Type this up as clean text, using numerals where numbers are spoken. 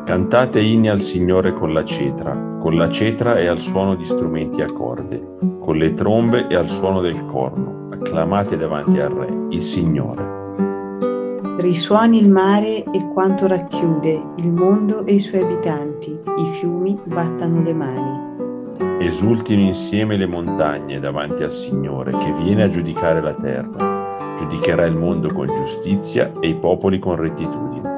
Cantate inni al Signore con la cetra e al suono di strumenti a corde, con le trombe e al suono del corno. Acclamate davanti al Re, il Signore. Risuoni il mare e quanto racchiude, il mondo e i suoi abitanti, i fiumi battano le mani. Esultino insieme le montagne davanti al Signore, che viene a giudicare la terra. Giudicherà il mondo con giustizia e i popoli con rettitudine.